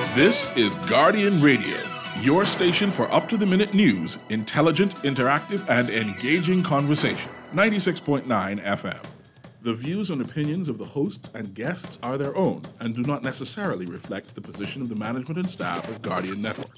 This is Guardian Radio, your station for up-to-the-minute news, intelligent, interactive, and engaging conversation. 96.9 FM. The views and opinions of the hosts and guests are their own and do not necessarily reflect the position of the management and staff of Guardian Network.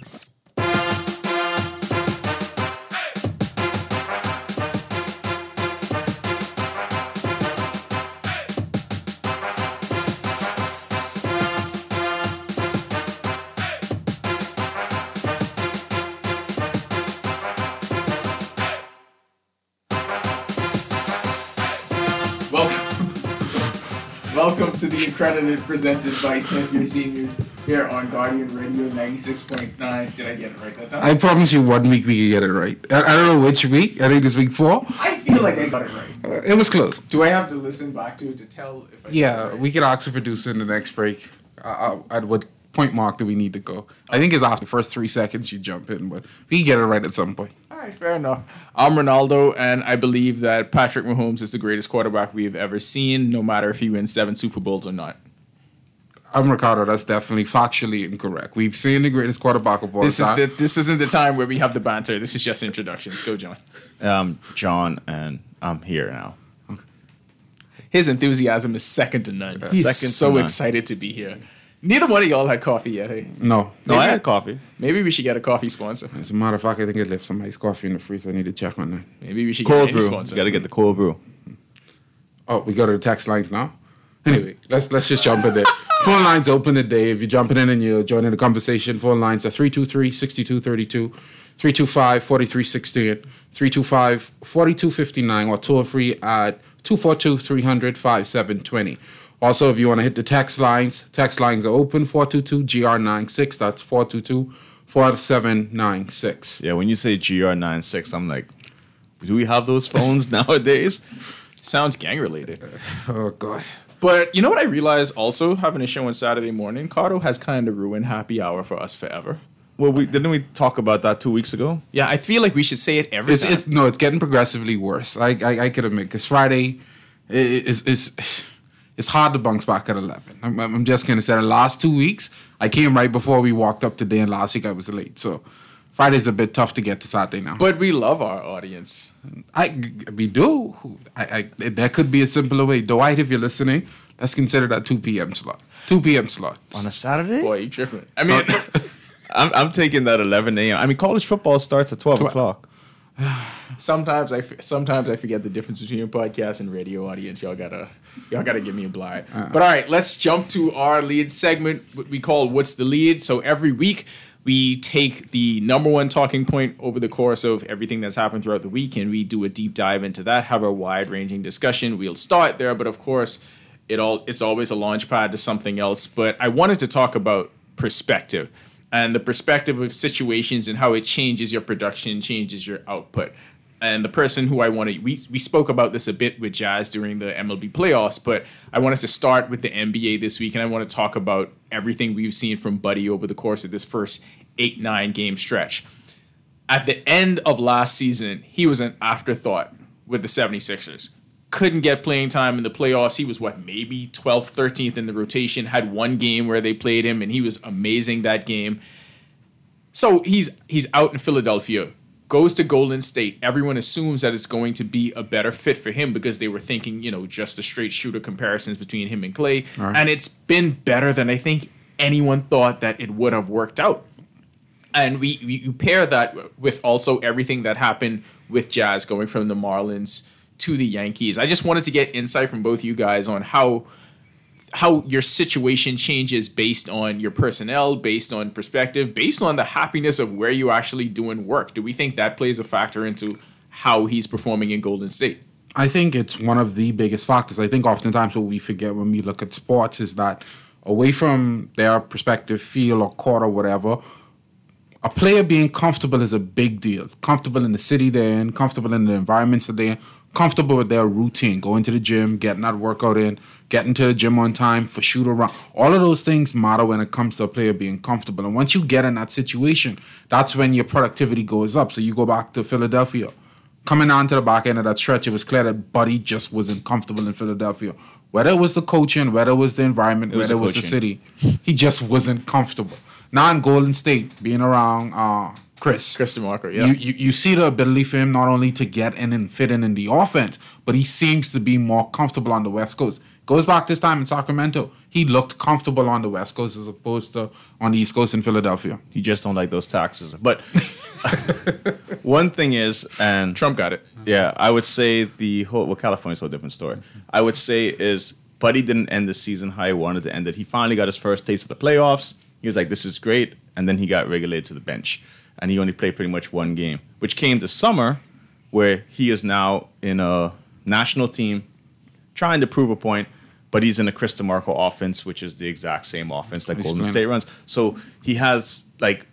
Welcome to the Accredited presented by 10th Year Seniors here on Guardian Radio 96.9. Did I get it right that time? I promise you 1 week we can get it right. I don't know which week. I think it's week 4. I feel like I got it right. It was close. Do I have to listen back to it to tell if I got it right? We can ask the producer in the next break. At what point mark do we need to go? I think it's after the first 3 seconds you jump in, but we can get it right at some point. All right, fair enough. I'm Ronaldo, and I believe that Patrick Mahomes is the greatest quarterback we've ever seen, no matter if he wins 7 Super Bowls or not. I'm Ricardo. That's definitely factually incorrect. We've seen the greatest quarterback of all time. This isn't the time where we have the banter. This is just introductions. Go, John. John, and I'm here now. His enthusiasm is second to none. He's so excited to be here. Neither one of y'all had coffee yet, hey? No, I had coffee. Maybe we should get a coffee sponsor. As a matter of fact, I think I left some iced coffee in the freezer. I need to check on that. Maybe we should Cold get brew. a sponsor. Got to get the cold brew. Oh, we go to the text lines now? Anyway, let's just jump in there. Phone lines open today. If you're jumping in and you're joining the conversation, phone lines are 323-6232, 325-4316, 325-4259, or toll free at 242-300-5720. Also, if you want to hit the text lines are open, 422-GR96. That's 422-4796. Yeah, when you say GR96, I'm like, do we have those phones nowadays? Sounds gang-related. Oh, God. But you know what I realized also, having a show on Saturday morning? Cardo has kind of ruined happy hour for us forever. Well, didn't we talk about that 2 weeks ago? Yeah, I feel like we should say it every time. It's getting progressively worse. I could admit, because Friday it's hard to bounce back at 11. I'm just going to say the last 2 weeks, I came right before we walked up today, and last week I was late. So Friday's a bit tough to get to Saturday now. But we love our audience. We do. There could be a simpler way. Dwight, if you're listening, let's consider that 2 p.m. slot. 2 p.m. slot. On a Saturday? Boy, you tripping. I mean... I'm taking that 11 a.m. I mean, college football starts at 12 o'clock. Sometimes I forget the difference between a podcast and radio audience. Y'all gotta give me a blind. But all right, let's jump to our lead segment, what we call What's the Lead? So every week we take the number one talking point over the course of everything that's happened throughout the week, and we do a deep dive into that, have a wide-ranging discussion. We'll start there, but of course it's always a launch pad to something else. But I wanted to talk about perspective. And the perspective of situations and how it changes your production, changes your output. And the person who we spoke about this a bit with Jazz during the MLB playoffs, but I wanted to start with the NBA this week, and I want to talk about everything we've seen from Buddy over the course of this first 8-9 game stretch. At the end of last season, he was an afterthought with the 76ers. Couldn't get playing time in the playoffs. He was, maybe 12th, 13th in the rotation, had one game where they played him, and he was amazing that game. So he's out in Philadelphia, goes to Golden State. Everyone assumes that it's going to be a better fit for him because they were thinking, just the straight shooter comparisons between him and Clay. Right. And it's been better than I think anyone thought that it would have worked out. And we pair that with also everything that happened with Jazz going from the Marlins to the Yankees. I just wanted to get insight from both you guys on how your situation changes based on your personnel, based on perspective, based on the happiness of where you're actually doing work. Do we think that plays a factor into how he's performing in Golden State? I think it's one of the biggest factors. I think oftentimes what we forget when we look at sports is that away from their perspective, feel, or court or whatever, a player being comfortable is a big deal. Comfortable in the city they're in, comfortable in the environments that they're in, comfortable with their routine, going to the gym, getting that workout in, getting to the gym on time, for shoot around. All of those things matter when it comes to a player being comfortable. And once you get in that situation, that's when your productivity goes up. So you go back to Philadelphia. Coming on to the back end of that stretch, it was clear that Buddy just wasn't comfortable in Philadelphia. Whether it was the coaching, whether it was the environment, whether it was the city, he just wasn't comfortable. Now in Golden State, being around Chris DeMarco, yeah. You see the ability for him not only to get in and fit in the offense, but he seems to be more comfortable on the West Coast. Goes back this time in Sacramento, he looked comfortable on the West Coast as opposed to on the East Coast in Philadelphia. You just don't like those taxes. But one thing is, and Trump got it. yeah, I would say California's a whole different story. I would say is Buddy didn't end the season how he wanted to end it. He finally got his first taste of the playoffs. He was like, this is great. And then he got relegated to the bench. And he only played pretty much one game, which came to summer, where he is now in a national team trying to prove a point, but he's in a Chris DeMarco offense, which is the exact same offense that Golden State runs. So he has,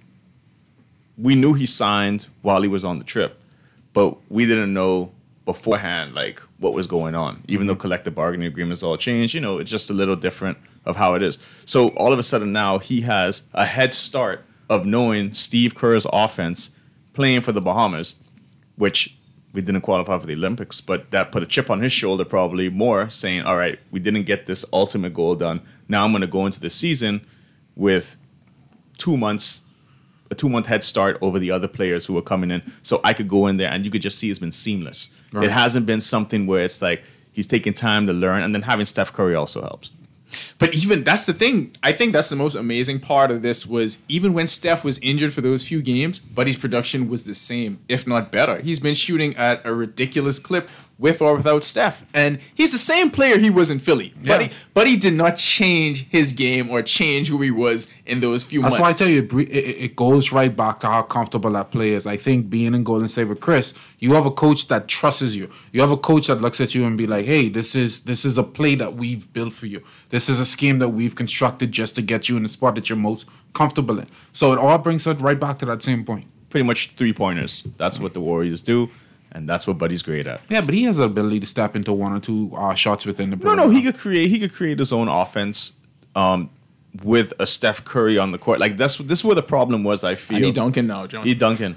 we knew he signed while he was on the trip, but we didn't know beforehand, what was going on. Even though collective bargaining agreements all changed, it's just a little different of how it is. So all of a sudden now he has a head start of knowing Steve Kerr's offense playing for the Bahamas, which we didn't qualify for the Olympics, but that put a chip on his shoulder probably more, saying, all right, we didn't get this ultimate goal done. Now I'm going to go into the season with 2 months, a 2-month head start over the other players who are coming in. So I could go in there and you could just see it's been seamless. Right. It hasn't been something where it's like he's taking time to learn, and then having Steph Curry also helps. But even that's the thing. I think that's the most amazing part of this was even when Steph was injured for those few games, Buddy's production was the same, if not better. He's been shooting at a ridiculous clip with or without Steph. And he's the same player he was in Philly. Yeah. Buddy did not change his game or change who he was in those few months. That's why I tell you, it goes right back to how comfortable that player is. I think being in Golden State with Chris, you have a coach that trusts you. You have a coach that looks at you and be like, hey, this is a play that we've built for you. This is a scheme that we've constructed just to get you in the spot that you're most comfortable in. So it all brings it right back to that same point. Pretty much 3-pointers. That's what the Warriors do. And that's what Buddy's great at. Yeah, but he has the ability to step into 1 or 2 shots within the perimeter. No, he could create his own offense with a Steph Curry on the court. This is where the problem was, I feel. I need Duncan now, John. Need Duncan.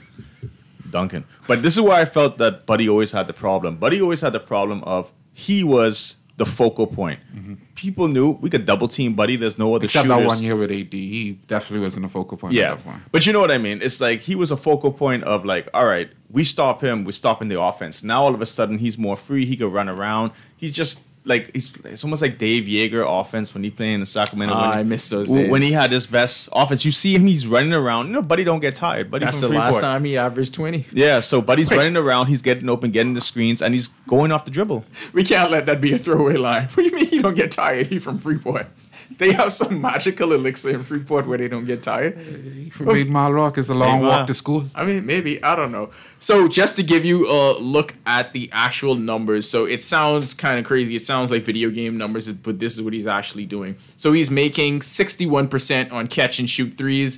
But this is where I felt that Buddy always had the problem. Buddy always had the problem of he was the focal point. Mm-hmm. People knew we could double team Buddy. There's no other except shooters. That 1 year with AD. He definitely wasn't a focal point. Yeah, but you know what I mean. It's like he was a focal point of all right, we stop him, we're stopping the offense. Now all of a sudden he's more free. He could run around. He's just it's almost like Dave Yeager offense when he played in the Sacramento. I miss those days. When he had his best offense, you see him, he's running around. Buddy don't get tired. Buddy That's the last time he averaged 20. Yeah, so Buddy's running around, he's getting open, getting the screens, and he's going off the dribble. We can't let that be a throwaway line. What do you mean he don't get tired? He from Freeport. They have some magical elixir in Freeport where they don't get tired. For 8 Mile Rock is a long walk to school. I mean, maybe. I don't know. So just to give you a look at the actual numbers. So it sounds kind of crazy. It sounds like video game numbers, but this is what he's actually doing. So he's making 61% on catch and shoot threes,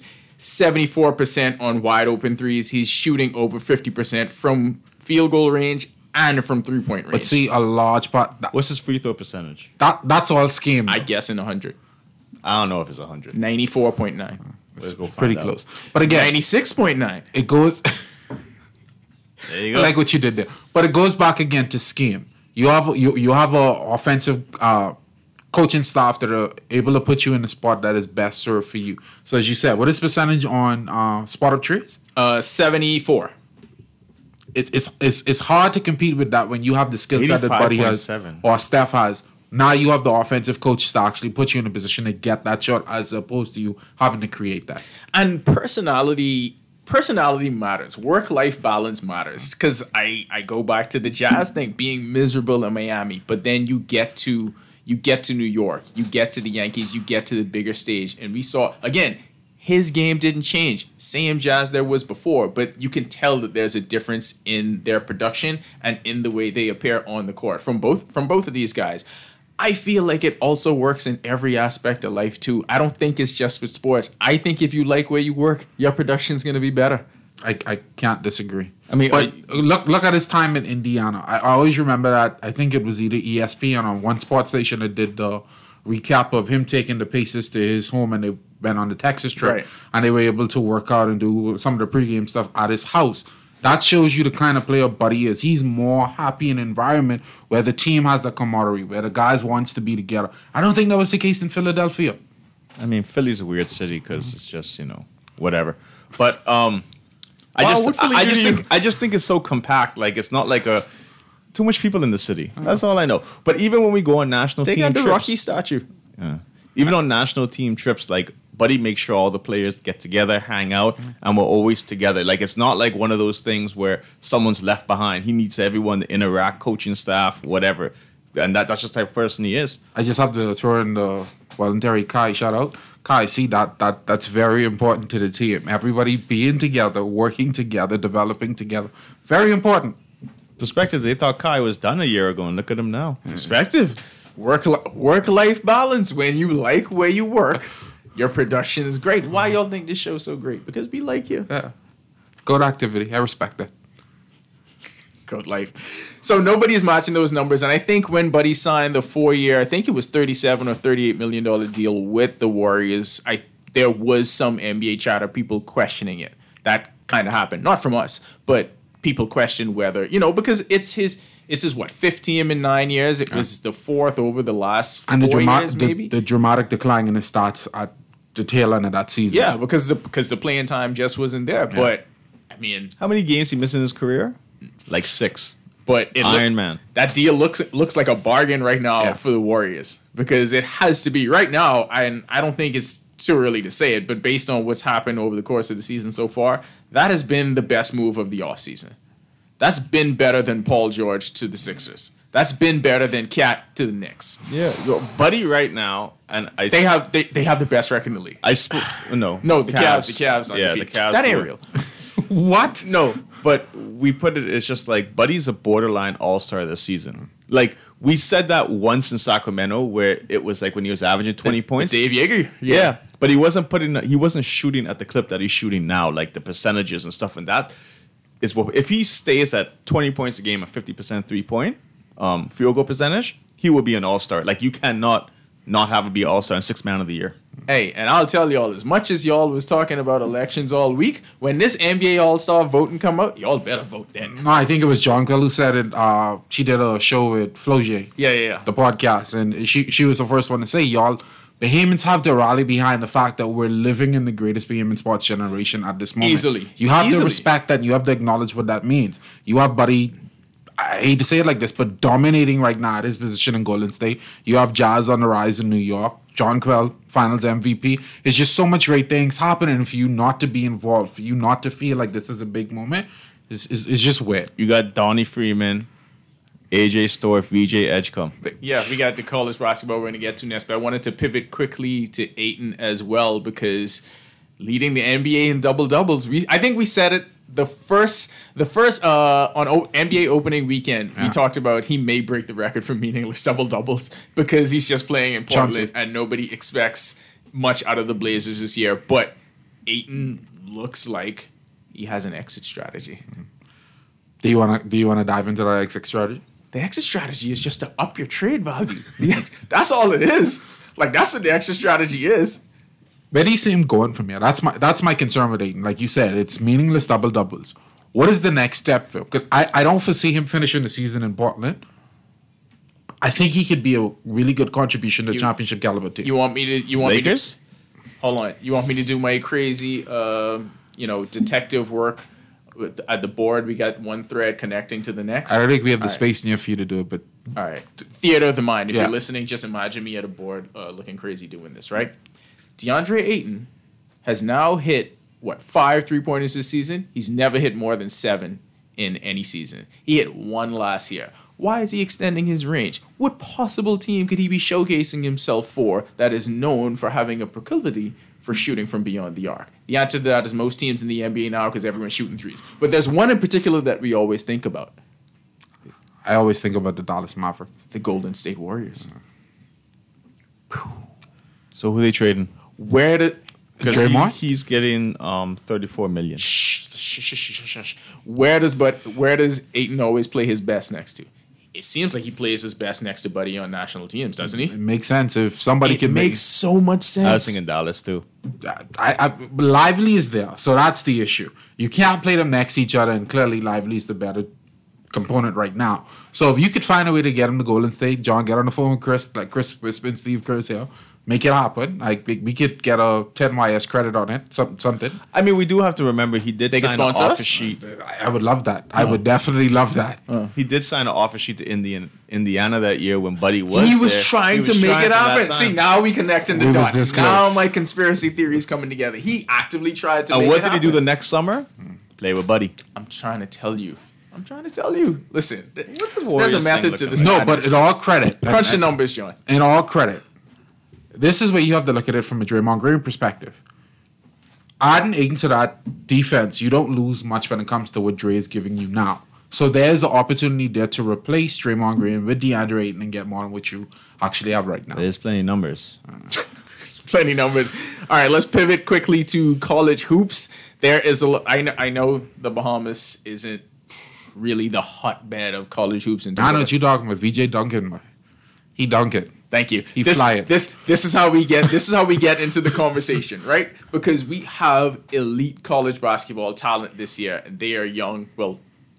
74% on wide open threes. He's shooting over 50% from field goal range and from 3-point range. But see, a large part. What's his free throw percentage? That's all scheme. I guess in 100. I don't know if it's 100. 94.9. Let's go find pretty out. close. But again, 96.9. It goes. There you go. I like what you did there. But it goes back again to scheme. You have a offensive coaching staff that are able to put you in the spot that is best served for you. So as you said, what is percentage on spot up trees? 74. It's hard to compete with that when you have the skill set that Buddy has or Steph has. Now you have the offensive coaches to actually put you in a position to get that shot as opposed to you having to create that. And personality matters. Work-life balance matters. Because I go back to the Jazz thing, being miserable in Miami, but then you get to New York, you get to the Yankees, you get to the bigger stage. And we saw, again, his game didn't change. Same Jazz there was before, but you can tell that there's a difference in their production and in the way they appear on the court from both of these guys. I feel like it also works in every aspect of life too. I don't think it's just with sports. I think if you like where you work, your production's going to be better. I can't disagree. I mean, but look at his time in Indiana. I always remember that. I think it was either ESPN on one sports station that did the recap of him taking the Pacers to his home, and they went on the Texas trip, right. And they were able to work out and do some of the pregame stuff at his house. That shows you the kind of player Buddy is. He's more happy in an environment where the team has the camaraderie, where the guys wants to be together. I don't think that was the case in Philadelphia. I mean, Philly's a weird city because it's just whatever. But I just think it's so compact. Like it's not like too much people in the city. That's all I know. But even when we go on national team trips, Rocky statue. Yeah. Even on national team trips, like Buddy makes sure all the players get together, hang out, and we're always together. Like it's not like one of those things where someone's left behind. He needs everyone to interact, coaching staff, whatever. And that's just the type of person he is. I just have to throw in the voluntary Kai shout out. Kai, see that's very important to the team. Everybody being together, working together, developing together. Very important. Perspective, they thought Kai was done a year ago, and look at him now. Perspective. Work-life balance. When you like where you work, your production is great. Why y'all think this show's so great? Because we like you. Yeah. Good activity. I respect that. Good life. So nobody is matching those numbers. And I think when Buddy signed the 4-year, I think it was $37 or $38 million deal with the Warriors, there was some NBA chatter, people questioning it. That kind of happened. Not from us, but people questioned whether, because it's his what, 5th team in 9 years. It was the 4th over the last 4 years, maybe. The dramatic decline in his stats at the tail end of that season. Yeah, because the playing time just wasn't there. Yeah. But, I mean... How many games he missed in his career? Like 6. But Iron Man. That deal looks like a bargain right now for the Warriors. Because it has to be right now, and I don't think it's too early to say it, but based on what's happened over the course of the season so far, that has been the best move of the offseason. That's been better than Paul George to the Sixers. That's been better than Cat to the Knicks. Yeah, Buddy right now, and they have the best record in the league. No, the Cavs. Yeah, the Cavs. That ain't real. What? No, but we put it. It's just like Buddy's a borderline all-star this season. Like we said that once in Sacramento, where it was like when he was averaging 20 points. Dave Yeager. Yeah, but he wasn't shooting at the clip that he's shooting now, like the percentages and stuff. And that is what if he stays at 20 points a game at 50% 3-point field goal percentage, he will be an all-star. Like you cannot not have him be all-star and 6th man of the year. Hey, and I'll tell y'all, as much as y'all was talking about elections all week, when this NBA All-Star voting come out, y'all better vote then. No, I think it was Jonquil who said it. She did a show with Flo J. Yeah. The podcast. And she was the first one to say, y'all, Bahamians have to rally behind the fact that we're living in the greatest Bahamian sports generation at this moment. Easily. You have to respect that. You have to acknowledge what that means. You have Buddy, I hate to say it like this, but dominating right now at his position in Golden State. You have Jazz on the rise in New York. Jonquil, Finals MVP. It's just so much great things happening for you not to be involved, for you not to feel like this is a big moment. It's just weird. You got Donnie Freeman, AJ Storff, VJ Edgecombe. Yeah, we got the college basketball we're going to get to next, but I wanted to pivot quickly to Ayton as well because leading the NBA in double-doubles. I think we said it the first on NBA opening weekend, we talked about he may break the record for meaningless double-doubles because he's just playing in Portland and nobody expects much out of the Blazers this year. But Ayton looks like he has an exit strategy. Do you wanna dive into that exit strategy? The exit strategy is just to up your trade value. That's all it is. Like that's what the exit strategy is. Where do you see him going from here? That's my concern with Ayton. Like you said, it's meaningless double-doubles. What is the next step for him? Because I don't foresee him finishing the season in Portland. I think he could be a really good contribution to championship caliber team. You want me to? Lakers? Hold on. You want me to do my crazy, detective work at the board? We got one thread connecting to the next. I don't think we have the space near for you to do it, but all right. Theater of the mind. If you're listening, just imagine me at a board looking crazy doing this, right? DeAndre Ayton has now hit, 5 3-pointers this season? He's never hit more than 7 in any season. He hit 1 last year. Why is he extending his range? What possible team could he be showcasing himself for that is known for having a proclivity for shooting from beyond the arc? The answer to that is most teams in the NBA now because everyone's shooting threes. But there's one in particular that we always think about. I always think about the Dallas Mavericks. The Golden State Warriors. So who are they trading? Because he's getting $34 million. Where does Ayton always play his best next to? It seems like he plays his best next to Buddy on national teams, doesn't he? It makes sense if somebody can make so much sense. I was thinking Dallas too. Lively is there, so that's the issue. You can't play them next to each other, and clearly Lively is the better component right now. So if you could find a way to get him to Golden State, John, get on the phone with Chris, like Chris Crispin, Steve Kerr's here. make it happen. Like we could get a 10YS credit on it, something. I mean, we do have to remember he did They can sign an sponsor offer us? sheet. I would love that. I would definitely love that. He did sign an offer sheet to Indiana that year when Buddy was He was there. trying He to was make trying it for that happen. time. See, now we connecting the We was dots. this Now close. my conspiracy theory is coming together. He actively tried to And make what it did he happen. do the next summer? Play with Buddy. I'm trying to tell you. Listen, there's a Warriors method thing to looking this. like? No, but madness. in all credit, Crunch the numbers, John. in all credit, this is where you have to look at it from a Draymond Green perspective. Adding Ayton to that defense, you don't lose much when it comes to what Dre is giving you now. So there's an opportunity there to replace Draymond Green with DeAndre Ayton and get more than what you actually have right now. There's plenty of numbers. There's plenty of numbers. All right, let's pivot quickly to college hoops. There is I know the Bahamas isn't really the hotbed of college hoops. In I know terms what you're talking about. VJ Duncan, man. He dunk it. Thank you. He this, fly it. This is how we get into the conversation, right? Because we have elite college basketball talent this year, and they are young. Well,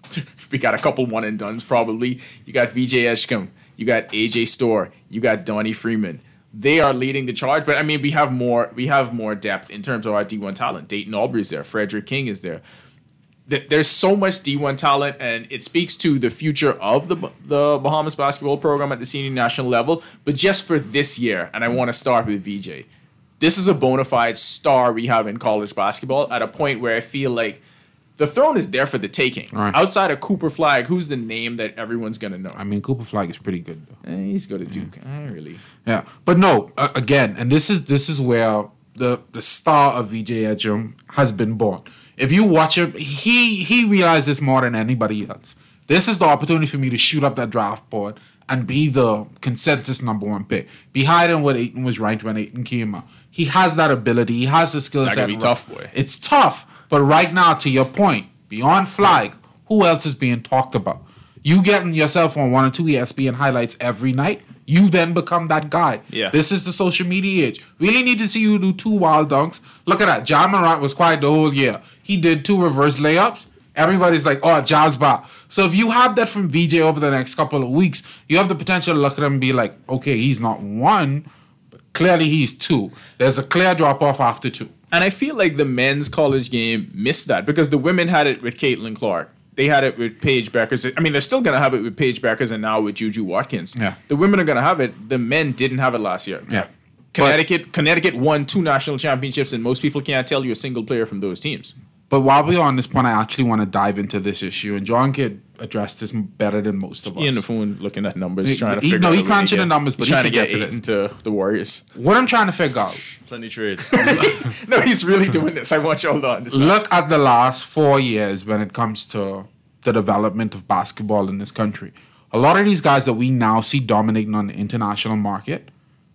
we got a couple one and dones probably. You got VJ Eshcom, you got AJ Storr, you got Donnie Freeman. They are leading the charge, but I mean we have more depth in terms of our D1 talent. Dayton Aubrey's there, Frederick King is there. There's so much D1 talent, and it speaks to the future of the Bahamas basketball program at the senior national level. But just for this year, and I want to start with VJ, this is a bona fide star we have in college basketball at a point where I feel like the throne is there for the taking. Right. Outside of Cooper Flagg, who's the name that everyone's going to know? I mean, Cooper Flag is pretty good, though. He's good at Duke. Really. Yeah, but no, again, and this is where the star of VJ Edgem has been born. If you watch him, he realized this more than anybody else. This is the opportunity for me to shoot up that draft board and be the consensus number one pick. Be higher than what Ayton was ranked when Ayton came out. He has that ability. He has the skill set. That could be tough, boy. It's tough, but right now, to your point, beyond Flag, who else is being talked about? You getting yourself on 1 or 2 ESPN highlights every night, you then become that guy. Yeah. This is the social media age. Really need to see you do 2 wild dunks. Look at that. Ja Morant was quiet the whole year. He did 2 reverse layups. Everybody's like, oh, Ja's back. So if you have that from VJ over the next couple of weeks, you have the potential to look at him and be like, okay, he's not 1, but clearly he's 2. There's a clear drop-off after 2. And I feel like the men's college game missed that because the women had it with Caitlin Clark. They had it with Paige Beckers. I mean, they're still going to have it with Paige Beckers and now with Juju Watkins. Yeah. The women are going to have it. The men didn't have it last year. Yeah. Connecticut won 2 national championships, and most people can't tell you a single player from those teams. But while we're on this point, I actually want to dive into this issue. And John could address this better than most of us. He on the phone looking at numbers, He- trying to he- figure no, out he a way to crunching get- the numbers, but he's he trying to can get get to Ayton this. to the Warriors. What I'm trying to figure out, Plenty trades. No, he's really doing this. I want y'all to understand. look at the last 4 years when it comes to the development of basketball in this country. A lot of these guys that we now see dominating on the international market,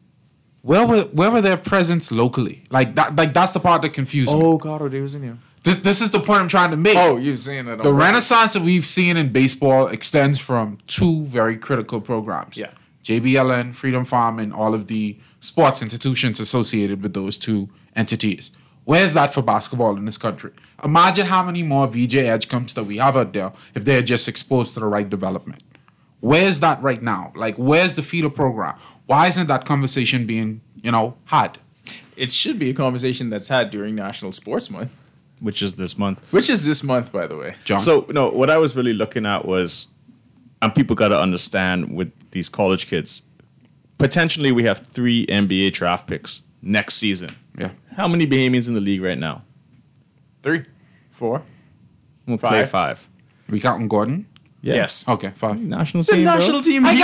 where were their presence locally? Like that's the part that confused me. God, they was in here. This is the point I'm trying to make. Oh, you're saying that. The renaissance that we've seen in baseball extends from 2 very critical programs. Yeah. JBLN, Freedom Farm, and all of the sports institutions associated with those 2 entities. Where's that for basketball in this country? Imagine how many more VJ Edgecombs that we have out there if they're just exposed to the right development. Where's that right now? Like, where's the feeder program? Why isn't that conversation being, had? It should be a conversation that's had during National Sports Month, Which is this month. which is this month, by the way. John? So, no, what I was really looking at was, and people got to understand with these college kids, potentially we have 3 NBA draft picks next season. Yeah. How many Bahamians in the league right now? 3, 4. We'll play 5. 5. We counting Gordon? Yeah. Yes. Okay, 5. National It's a team. bro. national team I hero.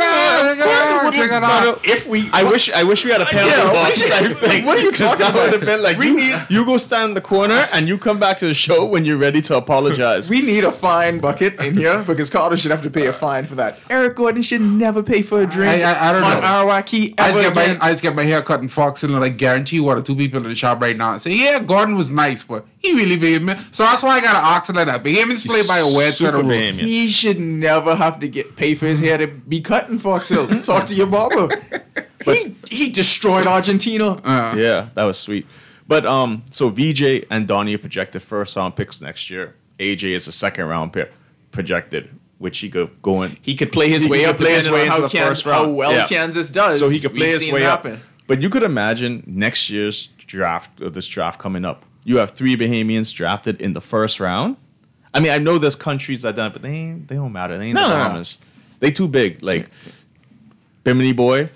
got it. If we, I wish we had a penalty Yeah, box. what are you talking That would about? have been like, you go stand in the corner and you come back to the show when you're ready to apologize. We need a fine bucket in here because Carter should have to pay a fine for that. Eric Gordon should never pay for a drink I don't on know. Arawaki I ever again. just get my hair cut in Fox and I guarantee you 1 or 2 people in the shop right now say, yeah, Gordon was nice, but he really behaved, man. So that's why I got to ox like that. Bahamians play by a weird set of Super rules. Bahamian. He should never have to pay for his hair to be cut in Fox Hill. Talk to your barber. He destroyed Argentina. Yeah, that was sweet. But so VJ and Donnie are projected first round picks next year. AJ is a second round pick projected, which he could go in. He could play his He way could up play his depending way on into the first how round. well Yeah. Kansas does. So he could play We've his seen way it up. happen. But you could imagine next year's draft, or this draft coming up. You have 3 Bahamians drafted in the first round. I mean, I know there's countries that done it, but they don't matter. They ain't the Bahamas. They too big. Like Bimini boy.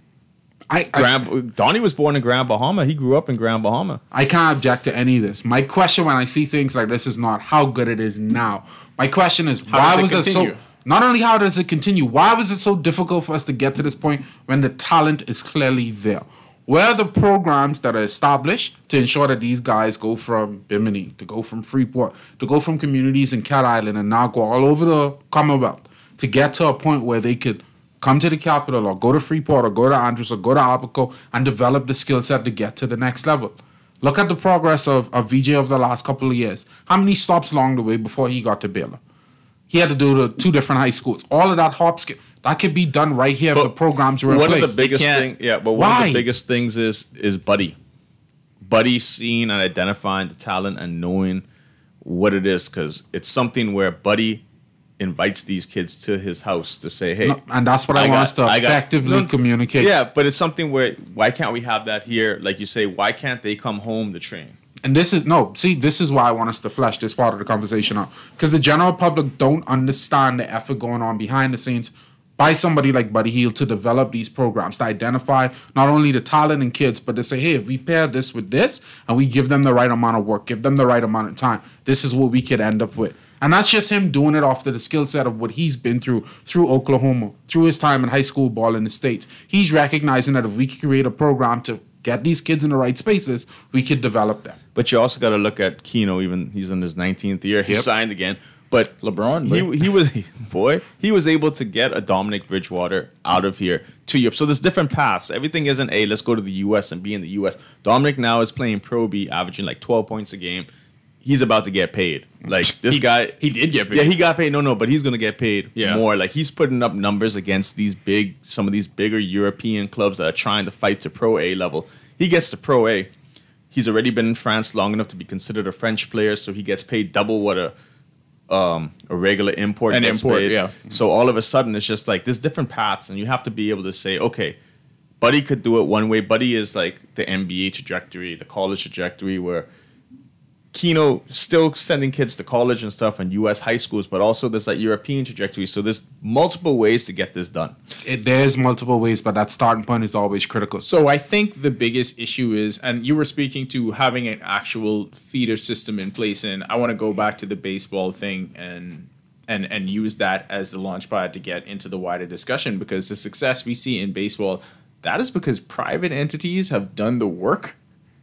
Donnie was born in Grand Bahama. He grew up in Grand Bahama. I can't object to any of this. My question when I see things like this is not how good it is now. My question is why was it so? Not only how does it continue, why was it so difficult for us to get to this point when the talent is clearly there? Where are the programs that are established to ensure that these guys go from Bimini, to go from Freeport, to go from communities in Cat Island and Nagua, all over the Commonwealth, to get to a point where they could come to the capital or go to Freeport or go to Andros or go to Abaco and develop the skill set to get to the next level? Look at the progress of VJ over the last couple of years. How many stops along the way before he got to Baylor? He had to do the 2 different high schools. All of that hop skill, that could be done right here if the programs were in place. One of the biggest things, one of the biggest things is Buddy. Buddy seeing and identifying the talent and knowing what it is, because it's something where Buddy invites these kids to his house to say, hey. No, and that's what I want us to effectively communicate. Yeah, but it's something where, why can't we have that here? Like you say, why can't they come home to train? And this is why I want us to flesh this part of the conversation out. Because the general public don't understand the effort going on behind the scenes by somebody like Buddy Hield to develop these programs, to identify not only the talent in kids, but to say, hey, if we pair this with this and we give them the right amount of work, give them the right amount of time, this is what we could end up with. And that's just him doing it off the skill set of what he's been through Oklahoma, through his time in high school ball in the States. He's recognizing that if we could create a program to get these kids in the right spaces, we could develop them. But you also got to look at Keno. Even he's in his 19th year. He signed again. But LeBron, he was able to get a Dominic Bridgewater out of here to Europe. So there's different paths. Everything isn't, hey, let's go to the U.S. and be in the U.S. Dominic now is playing Pro B, averaging like 12 points a game. He's about to get paid. Like this guy, he did get paid. Yeah, he got paid. No, but he's gonna get paid more. Like he's putting up numbers against some of these bigger European clubs that are trying to fight to Pro A level. He gets to Pro A. He's already been in France long enough to be considered a French player, so he gets paid double what a regular import gets paid. Yeah. So all of a sudden, it's just like there's different paths, and you have to be able to say, okay, Buddy could do it one way. Buddy is like the NBA trajectory, the college trajectory, where Keno still sending kids to college and stuff and U.S. high schools, but also there's that European trajectory. So there's multiple ways to get this done. There's multiple ways, but that starting point is always critical. So I think the biggest issue is, and you were speaking to having an actual feeder system in place, and I want to go back to the baseball thing and use that as the launch pad to get into the wider discussion, because the success we see in baseball, that is because private entities have done the work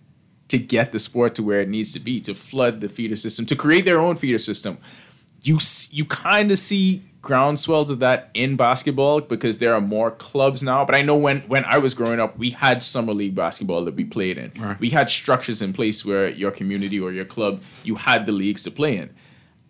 to get the sport to where it needs to be, to flood the feeder system, to create their own feeder system. You kind of see groundswells of that in basketball because there are more clubs now. But I know when I was growing up, we had summer league basketball that we played in. Right. We had structures in place where your community or your club, you had the leagues to play in.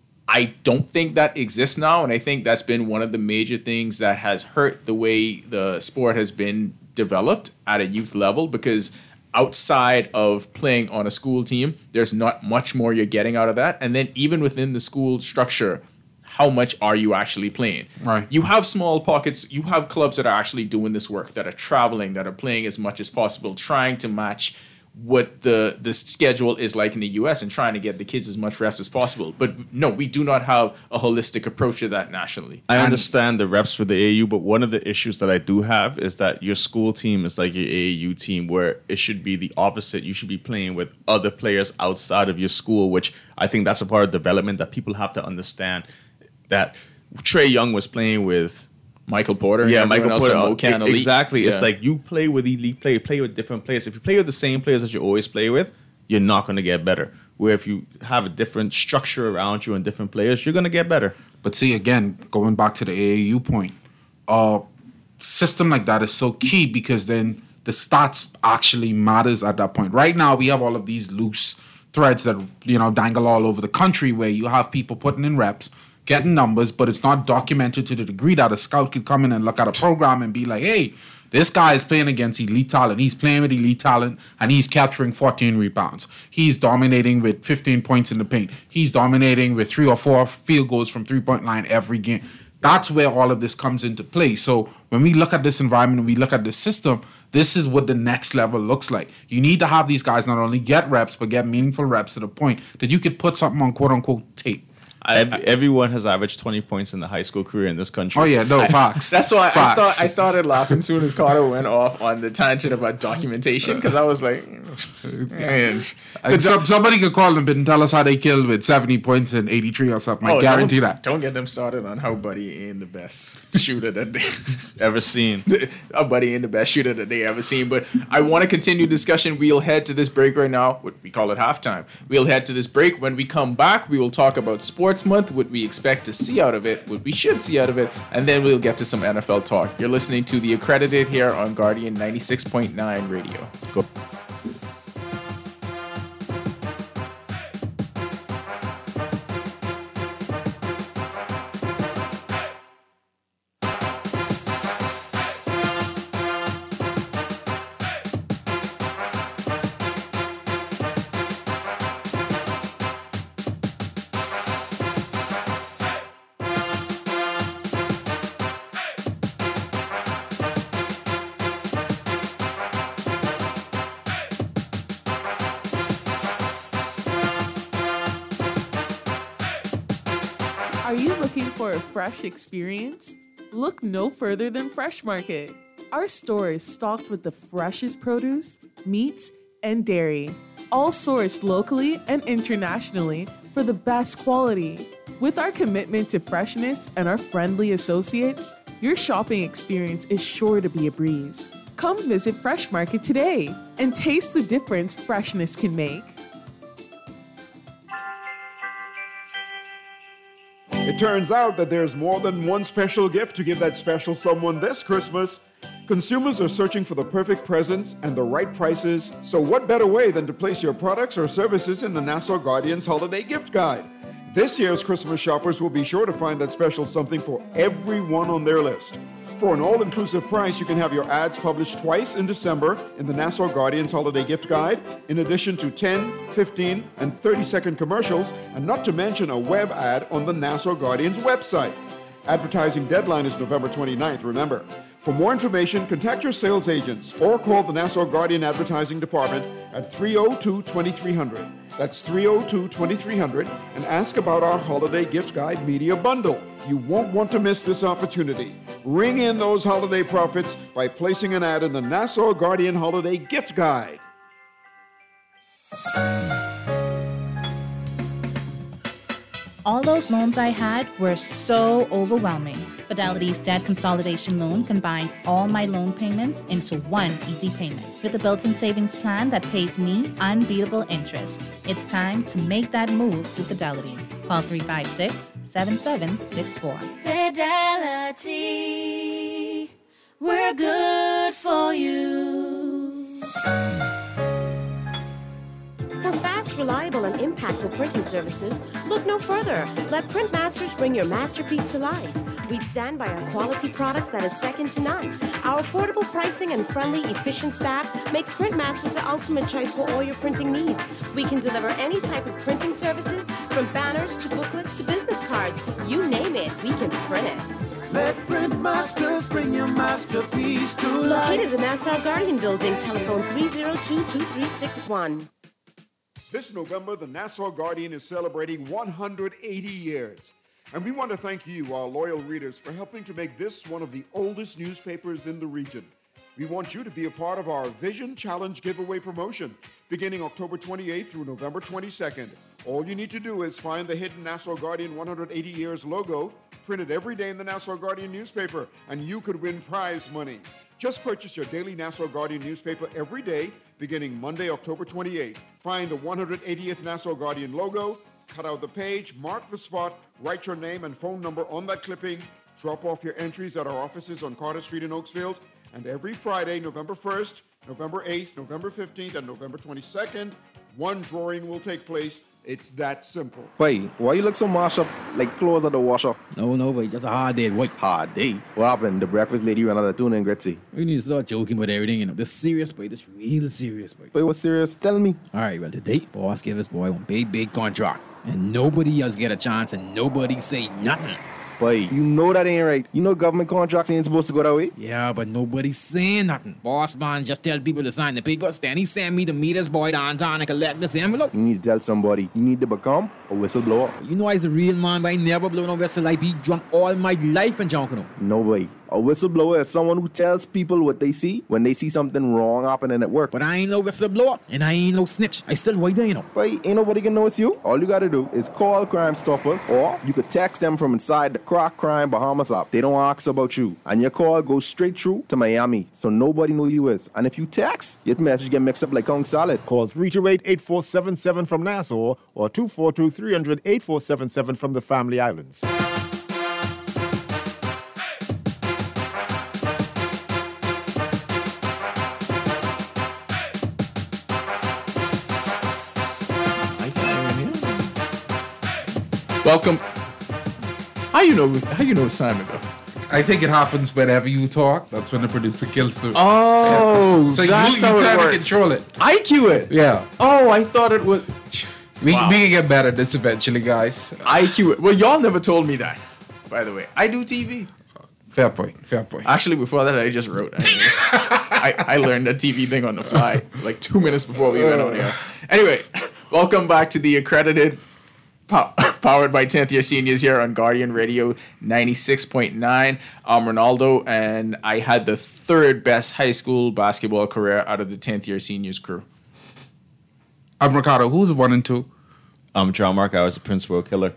I don't think that exists now, and I think that's been one of the major things that has hurt the way the sport has been developed at a youth level, because outside of playing on a school team, there's not much more you're getting out of that. And then even within the school structure, how much are you actually playing? Right. You have small pockets. You have clubs that are actually doing this work, that are traveling, that are playing as much as possible, trying to match what the schedule is like in the U.S. and trying to get the kids as much reps as possible. But no, we do not have a holistic approach to that nationally. I understand the reps for the AAU, but one of the issues that I do have is that your school team is like your AAU team, where it should be the opposite. You should be playing with other players outside of your school, which I think that's a part of development that people have to understand. That Trae Young was playing with Michael Porter. Yeah, Michael Porter. Exactly. Yeah. It's like you play with elite players, play with different players. If you play with the same players that you always play with, you're not going to get better. Where if you have a different structure around you and different players, you're going to get better. But see, again, going back to the AAU point, a system like that is so key because then the stats actually matters at that point. Right now, we have all of these loose threads that, dangle all over the country where you have people putting in reps, getting numbers, but it's not documented to the degree that a scout could come in and look at a program and be like, hey, this guy is playing against elite talent. He's playing with elite talent, and he's capturing 14 rebounds. He's dominating with 15 points in the paint. He's dominating with 3 or 4 field goals from three-point line every game. That's where all of this comes into play. So when we look at this environment, we look at this system, this is what the next level looks like. You need to have these guys not only get reps, but get meaningful reps to the point that you could put something on quote unquote tape. Everyone has averaged 20 points in the high school career in this country. Oh yeah, no, facts. That's why Facts. I started laughing as soon as Carter went off on the tangent about documentation, because I was like, man. And somebody could call them and tell us how they killed with 70 points in 83 or something. I guarantee that. Don't get them started on how Buddy ain't the best shooter that they Ever seen? Buddy ain't the best shooter that they ever seen. But I want to continue discussion. We'll head to this break right now. We call it halftime. We'll head to this break. When we come back, we will talk about Sports Month, what we expect to see out of it, what we should see out of it, and then we'll get to some NFL talk. You're listening to The Accredited here on Guardian 96.9 Radio. Go. Are you looking for a fresh experience? Look no further than Fresh Market. Our store is stocked with the freshest produce, meats, and dairy, all sourced locally and internationally for the best quality. With our commitment to freshness and our friendly associates, your shopping experience is sure to be a breeze. Come visit Fresh Market today and taste the difference freshness can make. It turns out that there's more than one special gift to give that special someone this Christmas. Consumers are searching for the perfect presents and the right prices, so what better way than to place your products or services in the Nassau Guardian's Holiday Gift Guide? This year's Christmas shoppers will be sure to find that special something for everyone on their list. For an all-inclusive price, you can have your ads published twice in December in the Nassau Guardian's Holiday Gift Guide, in addition to 10, 15, and 30-second commercials, and not to mention a web ad on the Nassau Guardian's website. Advertising deadline is November 29th, remember. For more information, contact your sales agents or call the Nassau Guardian Advertising Department at 302-2300. That's 302-2300, and ask about our Holiday Gift Guide Media Bundle. You won't want to miss this opportunity. Ring in those holiday profits by placing an ad in the Nassau Guardian Holiday Gift Guide. All those loans I had were so overwhelming. Fidelity's debt consolidation loan combined all my loan payments into one easy payment with a built-in savings plan that pays me unbeatable interest. It's time to make that move to Fidelity. Call 356-7764. Fidelity, we're good for you. For fast, reliable, and impactful printing services, look no further. Let Printmasters bring your masterpiece to life. We stand by our quality products that is second to none. Our affordable pricing and friendly, efficient staff makes Printmasters the ultimate choice for all your printing needs. We can deliver any type of printing services, from banners to booklets to business cards. You name it, we can print it. Let Printmasters bring your masterpiece to life. Located in the Nassau Guardian Building, telephone 302-2361. This November, the Nassau Guardian is celebrating 180 years. And we want to thank you, our loyal readers, for helping to make this one of the oldest newspapers in the region. We want you to be a part of our Vision Challenge giveaway promotion, beginning October 28th through November 22nd. All you need to do is find the hidden Nassau Guardian 180 Years logo, printed every day in the Nassau Guardian newspaper, and you could win prize money. Just purchase your daily Nassau Guardian newspaper every day, beginning Monday, October 28th. Find the 180th Nassau Guardian logo, cut out the page, mark the spot, write your name and phone number on that clipping, drop off your entries at our offices on Carter Street in Oakesfield, and every Friday, November 1st, November 8th, November 15th, and November 22nd, one drawing will take place. It's that simple. Boy, why you look so mashed up like clothes at the washer? No, boy, just a hard day, boy. Hard day? What happened? The breakfast lady ran out of tuna and Gretzi. We need to start joking about everything, you know. This serious, boy. This real serious, boy. Boy, what's serious? Tell me. All right, well, today, boss gave us, boy, one big contract. And nobody else get a chance and nobody say nothing. Boy, you know that ain't right. You know government contracts ain't supposed to go that way. Yeah, but nobody's saying nothing. Boss man just tell people to sign the papers. Then he send me to meet his boy downtown and collect this envelope. You need to tell somebody. You need to become a whistleblower. You know I's a real man, but I never blow no whistle. I be drunk all my life and junk, you know. No way. A whistleblower is someone who tells people what they see when they see something wrong happening at work. But I ain't no whistleblower, and I ain't no snitch. I still white there, you know. But ain't nobody can know it's you. All you gotta do is call Crime Stoppers, or you could text them from inside the Crack Crime Bahamas app. They don't ask about you, and your call goes straight through to Miami, so nobody know you is. And if you text, your message get mixed up like Kong Salad. Call 328-8477 from Nassau or 242-300-8477 from the Family Islands. Welcome. How you know it's time to go? I think it happens whenever you talk. That's when the producer kills the. Oh, so that's how it kind of works. control it. IQ it. Yeah. Oh, I thought it was. We can get better at this eventually, guys. IQ it. Well, y'all never told me that. By the way, I do TV. Fair point. Fair point. Actually, before that, I just wrote. I learned the TV thing on the fly, like 2 minutes before we went on air. Anyway, welcome back to the accredited. Powered by 10th year seniors here on Guardian Radio 96.9. I'm Ronaldo, and I had the third best high school basketball career out of the 10th year seniors crew. I'm Ricardo. Who's 1 and 2? I'm John Mark. I was the Prince Will killer.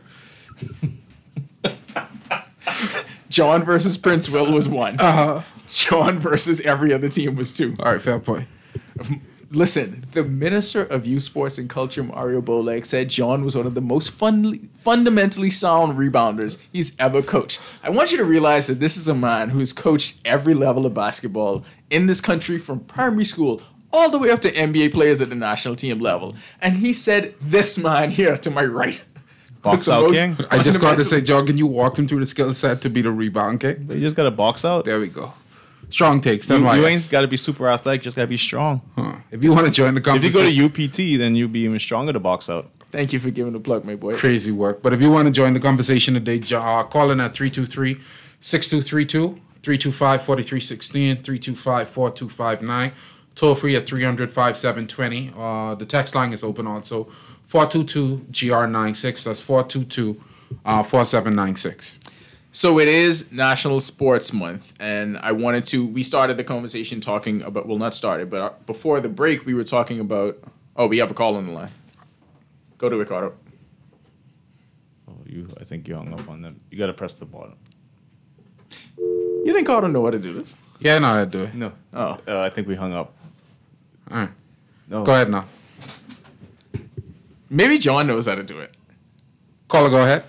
John versus Prince Will was 1. John versus every other team was 2. All right, fair point. Listen, the Minister of Youth Sports and Culture, Mario Boleg, said John was one of the most fundamentally sound rebounders he's ever coached. I want you to realize that this is a man who's coached every level of basketball in this country from primary school all the way up to NBA players at the national team level. And he said this man here to my right. Box out king. I just got to say, John, can you walk him through the skill set to be the rebound king? You just got to box out. There we go. Strong takes. You ain't got to be super athletic. Just got to be strong. If you want to join the conversation. If you go to UPT, then you'll be even stronger to box out. Thank you for giving the plug, my boy. Crazy work. But if you want to join the conversation today, call in at 323-6232, 325-4316, 325-4259. Toll free at 300-5720. The text line is open also. 422-GR96. That's 422-4796. So it is National Sports Month, and we started the conversation talking about, well, not started, but before the break, we were talking about, we have a call on the line. Go to Ricardo. I think you hung up on them. You got to press the button. You think Ricardo know how to do this? Yeah, I know how to do it. No. Oh. I think we hung up. All right. No. Go ahead now. Maybe John knows how to do it. Caller, go ahead.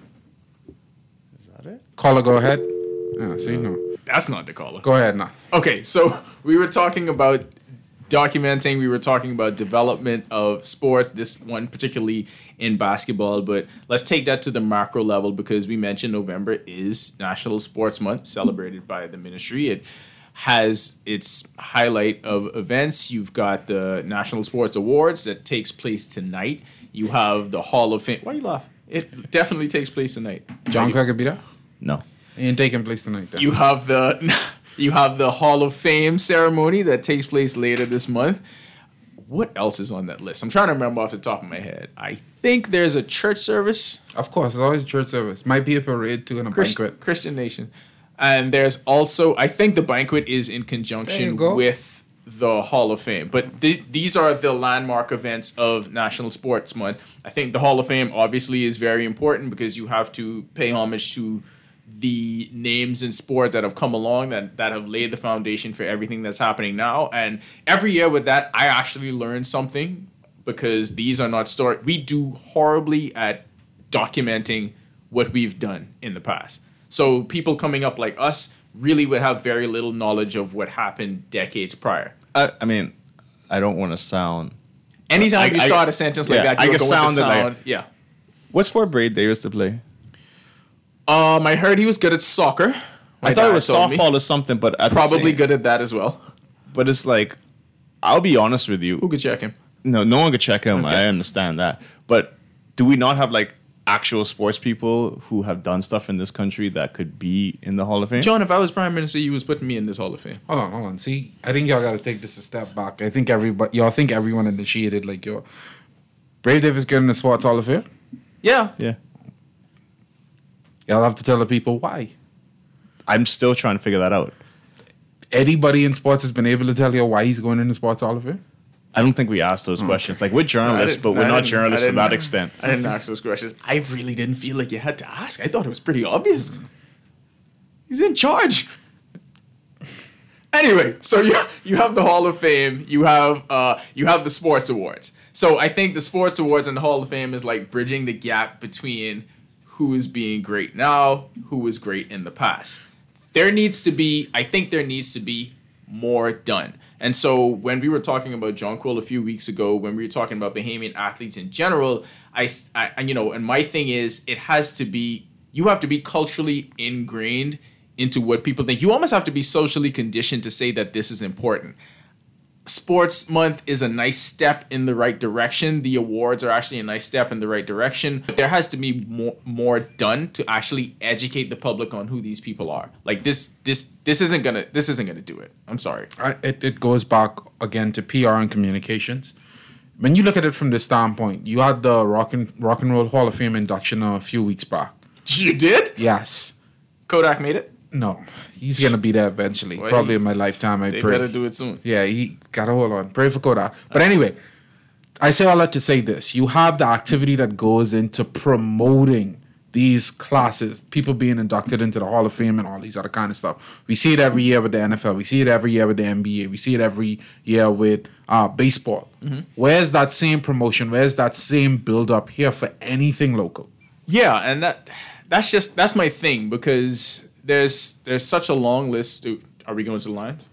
It? Caller, go ahead. See, no. That's not the caller. Go ahead now. Okay, so we were talking about documenting, we were talking about development of sports, this one particularly in basketball, but let's take that to the macro level because we mentioned November is National Sports Month, celebrated by the ministry. It has its highlight of events. You've got the National Sports Awards that takes place tonight. You have the Hall of Fame. Why are you laughing? It definitely takes place tonight. John Craig will be there? No. He ain't taking place tonight. Then. You have the Hall of Fame ceremony that takes place later this month. What else is on that list? I'm trying to remember off the top of my head. I think there's a church service. Of course, there's always a church service. Might be a parade too and a banquet. Christian Nation. And there's also, I think the banquet is in conjunction with the Hall of Fame. But these are the landmark events of National Sports Month. I think the Hall of Fame obviously is very important because you have to pay homage to the names in sport that have come along that have laid the foundation for everything that's happening now. And every year with that, I actually learn something because these are not stories. We do horribly at documenting what we've done in the past. So people coming up like us really would have very little knowledge of what happened decades prior. I mean, I don't want to sound... Anytime you start a sentence like that, you're going to sound... Yeah. What sport Braid Davis to play? I heard he was good at soccer. I thought it was softball or something, but probably good at that as well. But it's like, I'll be honest with you. Who could check him? No one could check him. Okay. I understand that. But do we not have like actual sports people who have done stuff in this country that could be in the Hall of Fame? John, if I was Prime Minister, you was putting me in this Hall of Fame. Hold on. See, I think y'all got to take this a step back. I think y'all think everyone initiated like your Brave Davis getting in the Sports Hall of Fame. Yeah. Yeah. Y'all have to tell the people why. I'm still trying to figure that out. Anybody in sports has been able to tell you why he's going in the Sports Hall of Fame? I don't think we asked those questions. Like, we're journalists, but we're not journalists to that extent. I didn't ask those questions. I really didn't feel like you had to ask. I thought it was pretty obvious. He's in charge. Anyway, so you have the Hall of Fame. You have the Sports Awards. So I think the Sports Awards and the Hall of Fame is like bridging the gap between who is being great now, who was great in the past. I think there needs to be more done. And so when we were talking about Jonquil a few weeks ago, when we were talking about Bahamian athletes in general, and my thing is, you have to be culturally ingrained into what people think. You almost have to be socially conditioned to say that this is important. Sports Month is a nice step in the right direction. The awards are actually a nice step in the right direction. But there has to be more done to actually educate the public on who these people are. Like this isn't gonna do it. I'm sorry. It goes back again to PR and communications. When you look at it from this standpoint, you had the Rock and Roll Hall of Fame induction a few weeks back. You did? Yes. Kodak made it? No, he's gonna be there eventually. Well, probably in my lifetime. They better do it soon. Yeah, he gotta hold on. Pray for Kodak. But anyway, I say all that to say this: you have the activity that goes into promoting these classes, people being inducted into the Hall of Fame and all these other kind of stuff. We see it every year with the NFL. We see it every year with the NBA. We see it every year with baseball. Mm-hmm. Where's that same promotion? Where's that same build up here for anything local? Yeah, and that's my thing, because there's such a long list. Are we going to the lines?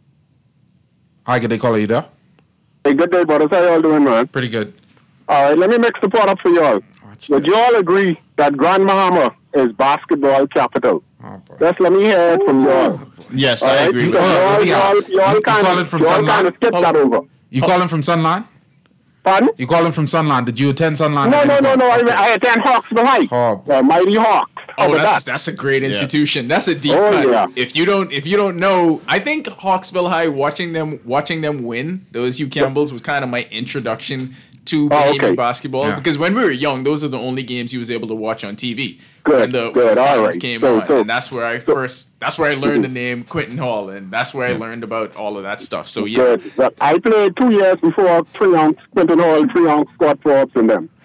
Hi, good day, caller. You there? Hey, good day, brothers. How y'all doing, man? Pretty good. All right, let me mix the pot up for y'all. Would you all agree that Grand Bahama is basketball capital? Just let me hear it from y'all. Yes, all I right? agree. Y'all kind of skip that over. You calling from Sunline? Pardon? You calling from Sunline? Did you attend Sunline? No. I attend Hawksville High. Mighty Hawks. Oh, that's a great institution. Yeah. That's a deep cut. Yeah. If you don't know, I think Hawksville High, watching them win those Hugh Campbells was kind of my introduction to Bahamian basketball, because when we were young, those are the only games he was able to watch on TV. When the finals came on, and that's where I learned the name Quentin Hall, and that's where I learned about all of that stuff. So yeah, good. I played 2 years before Quentin Hall, Scott Forbes, and them.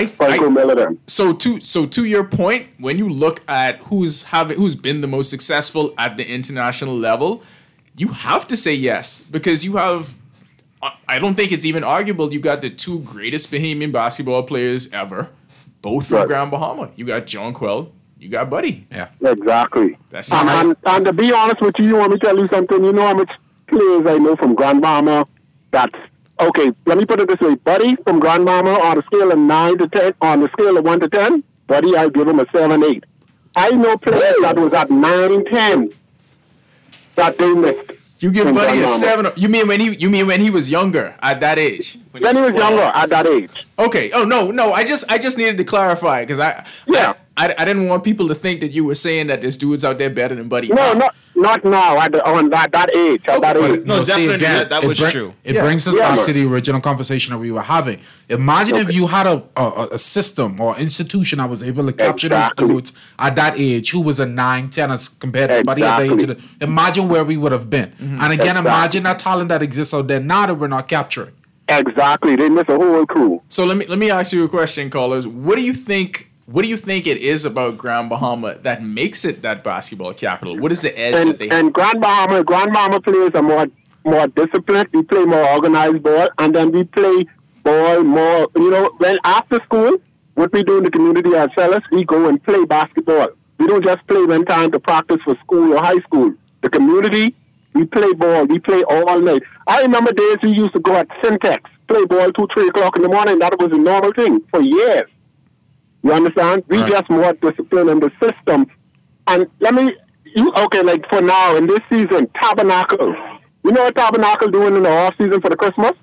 So to your point, when you look at who's been the most successful at the international level, you have to say yes, because you have. I don't think it's even arguable. You got the two greatest Bahamian basketball players ever, both from Grand Bahama. You got Jonquil, you got Buddy. Yeah, exactly. And to be honest with you, want me to tell you something? You know how much players I know from Grand Bahama? That's okay. Let me put it this way: Buddy from Grand Bahama, on a scale of 9 to 10, on the scale of 1 to 10, Buddy, I give him a 7-8. I know players that was at 9, 10 that they missed. You give Buddy a 7. You mean when he was younger at that age? When he was younger at that age. Okay. Oh no. I just needed to clarify, because I didn't want people to think that you were saying that there's dudes out there better than Buddy. No, not now. On that age. At that age. No, definitely that was true. It brings us back to the original conversation that we were having. Imagine if you had a system or institution that was able to capture those dudes at that age who was a 9, 10 as compared to Buddy at the age. Imagine where we would have been. Mm-hmm. And again, imagine that talent that exists out there now that we're not capturing. Exactly. They miss a whole crew. So let me ask you a question, callers. What do you think it is about Grand Bahama that makes it that basketball capital? What is the edge that they have? And Grand Bahama players are more disciplined. We play more organized ball, and then we play ball more. When after school, what we do in the community as fellas, we go and play basketball. We don't just play when time to practice for school or high school. The community, we play ball. We play all night. I remember days we used to go at Syntex, play ball 2, 3 o'clock in the morning. That was a normal thing for years. You understand? We just more discipline in the system. And like for now, in this season, Tabernacle. You know what Tabernacle doing in the off season for the Christmas?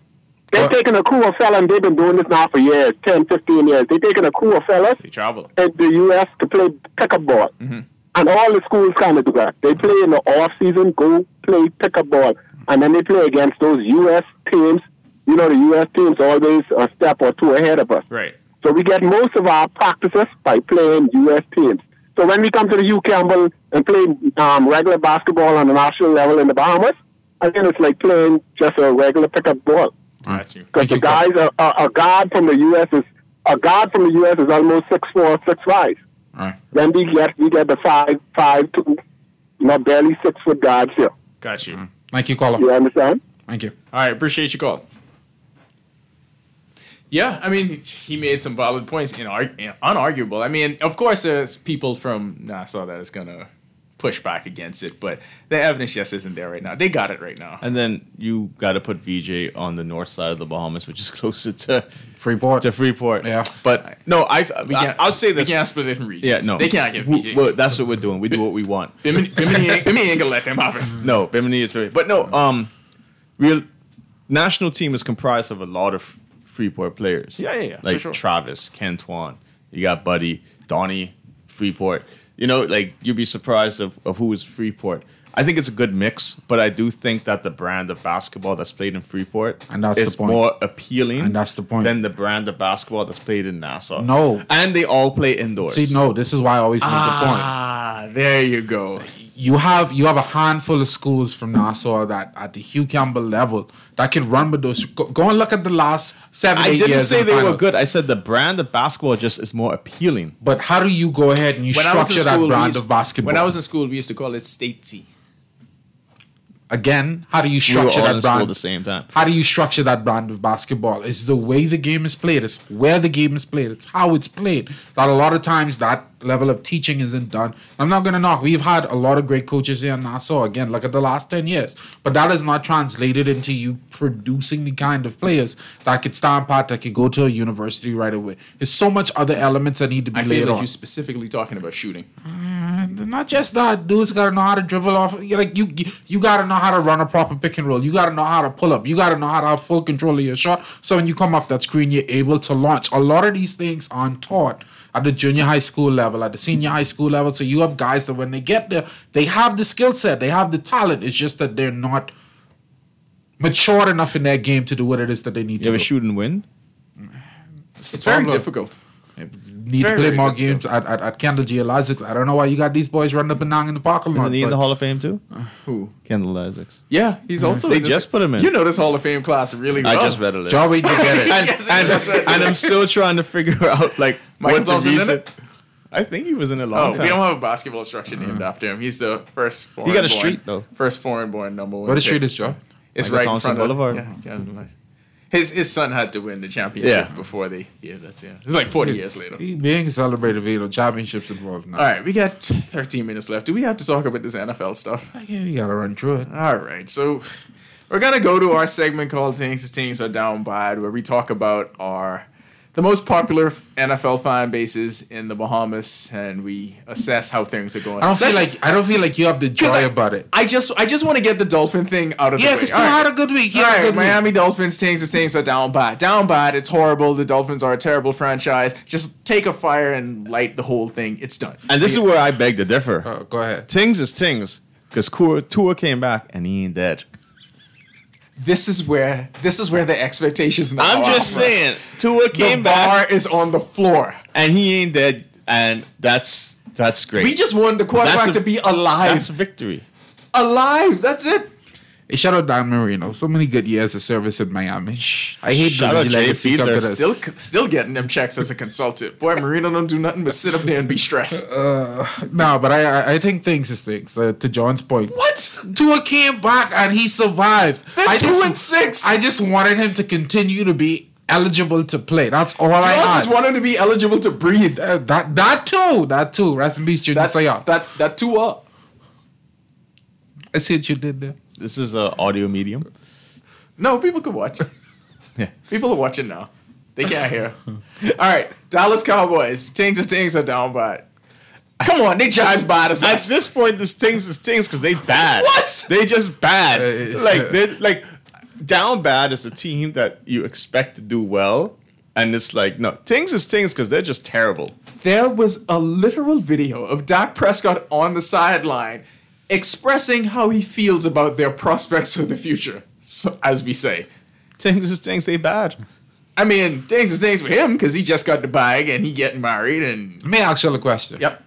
They're taking a crew of fellas, and they've been doing this now for years, 10, 15 years. They're taking a crew of fellas They travel. in the U.S. to play pickup ball. And all the schools kind of do that. They play in the off-season, go play pickup ball. And then they play against those U.S. teams. You know, the U.S. teams always a step or two ahead of us. Right. So we get most of our practices by playing U.S. teams. So when we come to the U Campbell and play regular basketball on the national level in the Bahamas, again, it's like playing just a regular pickup ball. Got you. Because the guys, a guard from the U.S. is almost 6'4", 6'5". Right. Then we get the 5'2", barely 6 foot guards here. Got you. Thank you, caller. You understand? Thank you. All right, appreciate your call. Yeah, I mean, he made some valid points, unarguable. I mean, of course, there's people from Nassau that is going to push back against it, but the evidence just isn't there right now. They got it right now. And then you got to put VJ on the north side of the Bahamas, which is closer to Freeport. Yeah. But no, I'll say this. We can't split it in regions. Yeah, no. They can't get VJ. Well, that's what we're doing. We do what we want. Bimini ain't going to let them happen. No, Bimini is very... But no, real national team is comprised of a lot of Freeport players. Yeah, Like for sure. Travis, Kentwan, you got Buddy, Donnie, Freeport. You know, like, you'd be surprised of who is Freeport. I think it's a good mix, but I do think that the brand of basketball that's played in Freeport is more appealing And that's the point. than the brand of basketball that's played in Nassau. No. And they all play indoors. See, no, this is why I always make the point. Ah, there you go. You have a handful of schools from Nassau that at the Hugh Campbell level that can run with those. Go and look at the last 7, 8 years. I didn't say in the they final. were good. I said the brand of basketball just is more appealing. But how do you go ahead and you structure that brand of basketball? When I was in school, we used to call it Statesy. Again, how do you We were structure all that in school brand? at the same time. How do you structure that brand of basketball? It's the way the game is played. It's where the game is played. It's how it's played. That a lot of times that level of teaching isn't done. I'm not going to knock. We've had a lot of great coaches here in Nassau. Again, look at the last 10 years. But that is not translated into you producing the kind of players that could stand pat, that could go to a university right away. There's so much other elements that need to be I laid feel like on. you're specifically talking about shooting. Not just that, dudes gotta know how to dribble off. Like you gotta know how to run a proper pick and roll. You gotta know how to pull up. You gotta know how to have full control of your shot. So when you come off that screen, you're able to launch. A lot of these things aren't taught at the junior high school level, at the senior high school level. So you have guys that when they get there, they have the skill set, they have the talent. It's just that they're not mature enough in their game to do what it is that they need You to ever do. shoot and win? It's very difficult. Need to play more games at Kendall G. Isaacs. I don't know why you got these boys running up and down in the parking lot. Isn't he in but- the Hall of Fame too? Who? Kendall Isaacs. Yeah, he's also. They in this- just put him in. You know this Hall of Fame class really well. I just read a list. John, wait to get it. and I'm still trying to figure out like Michael what the Thompson in reason. it? I think he was in a Oh, long time. we don't have a basketball instructor named after him. He's the first. He got a street, though. First foreign-born number one. What pick. street is Joe? It's Michael right Thompson in front Boulevard. of. Yeah, nice. His son had to win the championship Yeah. before they gave that to him. It's like 40 years later. He being celebrated with championships involved now. All right, we got 13 minutes left. Do we have to talk about this NFL stuff? Yeah, we gotta run through it. All right, so we're gonna go to our segment called "Things Are Down Bad," where we talk about the most popular NFL fan bases in the Bahamas, and we assess how things are going. I don't feel like you have the joy about it. I just want to get the Dolphin thing out of the way. Yeah, because All right. had a good week. He All had a right, good week. Miami Dolphins things are down bad. Down bad. It's horrible. The Dolphins are a terrible franchise. Just take a fire and light the whole thing. It's done. And this is where I beg to differ. Go ahead. Tings is Tings because Tua came back and he ain't dead. This is where the expectations now I'm are just for us. saying, Tua came the bar back is on the floor. and he ain't dead, and that's great. We just want the quarterback That's a- to be alive. That's victory. Alive. That's it. Hey, shout out Dan Marino. So many good years of service in Miami. I hate Shout the out Jay legacy Peter. come to this. Still getting them checks as a consultant. Boy, Marino don't do nothing but sit up there and be stressed. No, but I think things is things. To John's point. What? Tua came back and he survived. They're I 2-6. I just wanted him to continue to be eligible to play. That's all I I had. just want him to be eligible to breathe. That too. Rest in peace, Junior Seau. That Tua. I see what you did there. This is an audio medium. No, people can watch. Yeah. People are watching now. They can't hear. All right, Dallas Cowboys. Tings are down bad. Come on, they just as bad as At us. this point, this Tings is Tings because they bad. What? They just bad. Uh, Like down bad is a team that you expect to do well, and it's like, no, things is things because they're just terrible. There was a literal video of Dak Prescott on the sideline expressing how he feels about their prospects for the future, so, as we say. Things is things, they bad. I mean, things is things for him because he just got the bag and he getting married and... Let me ask you a question. Yep.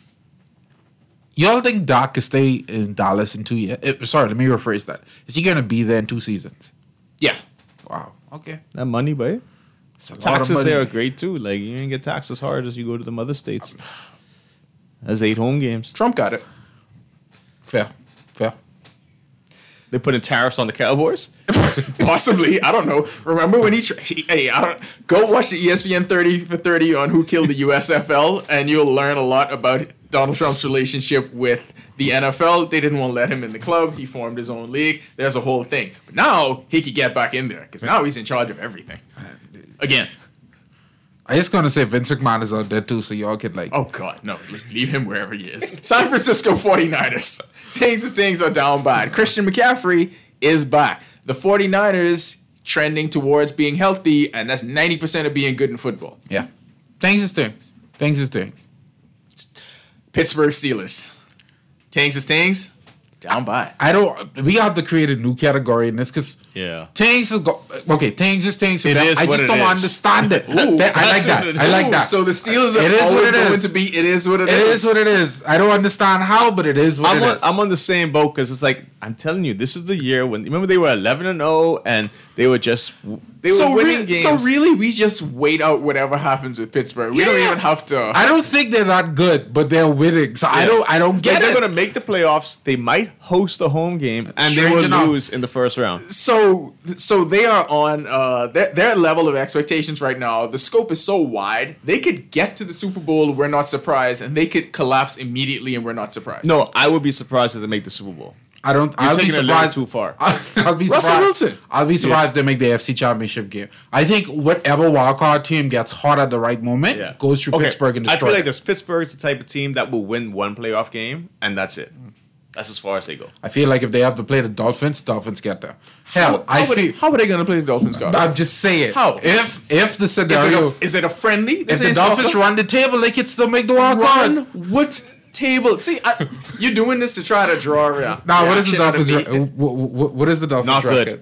Y'all think Dak could stay in Dallas in 2 years? Sorry, let me rephrase that. Is he going to be there in 2 seasons? Yeah. Wow. Okay. That money, boy. It's a lot of Taxes money. there are great too. Like, you ain't get taxed as hard as you go to the mother states. That's 8 home games. Trump got it. Fair. They put in tariffs on the Cowboys. Possibly. I don't know. Remember when go watch the ESPN 30 for 30 on Who Killed the USFL, and you'll learn a lot about Donald Trump's relationship with the NFL. They didn't want to let him in the club. He formed his own league. There's a whole thing. But now he could get back in there because now he's in charge of everything. Again. I just gonna say Vince McMahon is out there too, so y'all can like. Oh God, no! Leave him wherever he is. San Francisco 49ers. Things are down bad. Christian McCaffrey is back. The 49ers trending towards being healthy, and that's 90% of being good in football. Yeah. Things is things. Pittsburgh Steelers. Things. Down bad. We have to create a new category in this because things is things is things. It is I just don't understand it. I like that. So the Steelers are always going to be. It is what it is. It is what it is. I don't understand how, but it is what it is. I'm on the same boat because it's like, I'm telling you, this is the year when, remember they were 11-0 and they were winning games. So really, we just wait out whatever happens with Pittsburgh. We don't even have to. I don't think they're that good, but they're winning. So I don't get it. They're going to make the playoffs. They might host a home game and they will lose in the first round. So they are on their level of expectations right now. The scope is so wide. They could get to the Super Bowl. We're not surprised, and they could collapse immediately, and we're not surprised. No, I would be surprised if they make the Super Bowl. I'll be surprised. Too far. I'll be surprised. Russell Wilson. I'll be surprised if they make the AFC Championship game. I think whatever wildcard team gets hot at the right moment goes through Pittsburgh and destroys. I feel like this Pittsburgh's the type of team that will win one playoff game and that's it. That's as far as they go. I feel like if they have to play the Dolphins get there. Hell, how are they going to play the Dolphins, Scott? I'm just saying. How? If the scenario is it a friendly? If the Dolphins run the table, they can still make the wild card. What table? See, you're doing this to try to draw around. Now, what is the Dolphins? What is the Dolphins record? Good.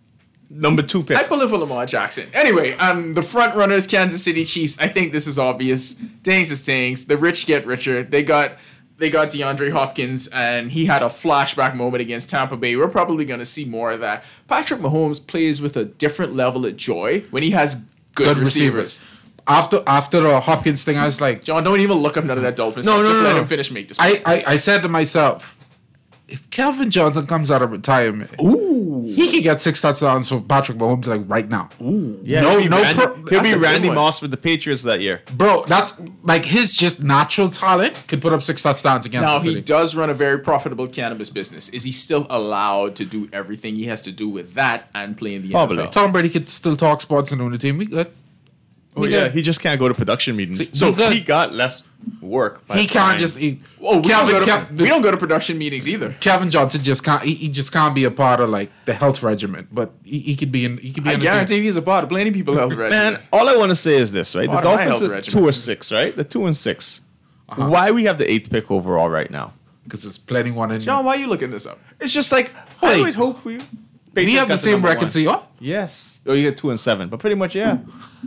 Number 2 pick. I pull it for Lamar Jackson. Anyway, the front runners, Kansas City Chiefs. I think this is obvious. Things is things. The rich get richer. They got DeAndre Hopkins, and he had a flashback moment against Tampa Bay. We're probably going to see more of that. Patrick Mahomes plays with a different level of joy when he has good receivers. After the Hopkins thing, I was like, John, don't even look up none of that Dolphins stuff. Just let him finish make this. I said to myself, if Calvin Johnson comes out of retirement, he can get 6 touchdowns for Patrick Mahomes like right now. Yeah, he'll be Randy Moss with the Patriots that year. Bro, that's like his just natural talent could put up 6 touchdowns against the City. Now, he does run a very profitable cannabis business. Is he still allowed to do everything he has to do with that and play in the NFL? Tom Brady could still talk sports and own the team. We good. He just can't go to production meetings. So he got less work. He can't just. We don't go to production meetings either. Calvin Johnson just can't. He just can't be a part of like the health regimen. But he could be in. He could be. I guarantee he's a part of plenty people's health regimen. Man, all I want to say is this, right? The Dolphins are 2-6, right? They're 2-6. Why we have the 8th pick overall right now? Because there's plenty one in. John, why are you looking this up? It's just like I would hope we. We have the same record, so you are. Yes. Oh, you get 2-7, but pretty much yeah.